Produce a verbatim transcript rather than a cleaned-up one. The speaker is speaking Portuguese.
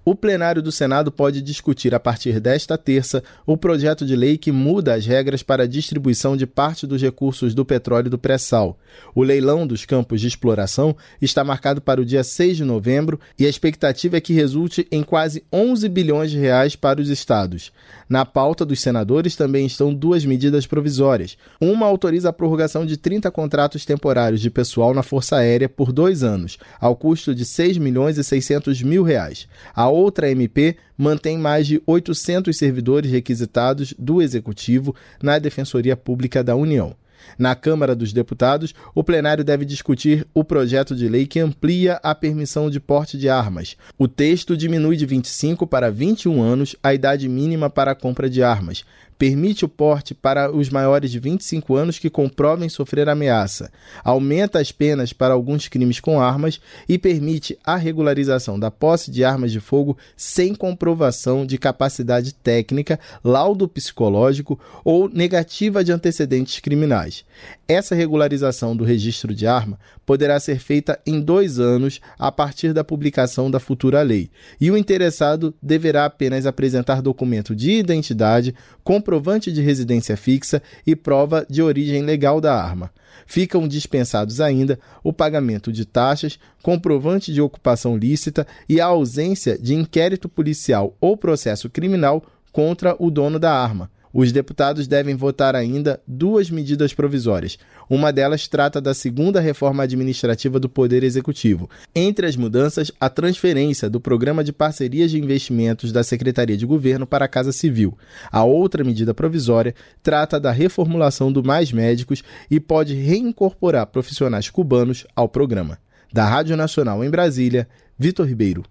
O plenário do Senado pode discutir a partir desta terça o projeto de lei que muda as regras para a distribuição de parte dos recursos do petróleo do pré-sal. O leilão dos campos de exploração está marcado para o dia seis de novembro e a expectativa é que resulte em quase onze bilhões de reais para os estados. Na pauta dos senadores também estão duas medidas provisórias. Uma autoriza a prorrogação de trinta contratos temporários de pessoal na Força Aérea por dois anos, ao custo de seis milhões e seiscentos mil reais. A outra M P mantém mais de oitocentos servidores requisitados do Executivo na Defensoria Pública da União. Na Câmara dos Deputados, o plenário deve discutir o projeto de lei que amplia a permissão de porte de armas. O texto diminui de vinte e cinco para vinte e um anos a idade mínima para a compra de armas. Permite o porte para os maiores de vinte e cinco anos que comprovem sofrer ameaça. Aumenta as penas para alguns crimes com armas e permite a regularização da posse de armas de fogo sem comprovação de capacidade técnica, laudo psicológico ou negativa de antecedentes criminais. Essa regularização do registro de arma poderá ser feita em dois anos a partir da publicação da futura lei, e o interessado deverá apenas apresentar documento de identidade, comprovante de residência fixa e prova de origem legal da arma. Ficam dispensados ainda o pagamento de taxas, comprovante de ocupação lícita e a ausência de inquérito policial ou processo criminal contra o dono da arma. Os deputados devem votar ainda duas medidas provisórias. Uma delas trata da segunda reforma administrativa do Poder Executivo. Entre as mudanças, a transferência do Programa de Parcerias de Investimentos da Secretaria de Governo para a Casa Civil. A outra medida provisória trata da reformulação do Mais Médicos e pode reincorporar profissionais cubanos ao programa. Da Rádio Nacional em Brasília, Vitor Ribeiro.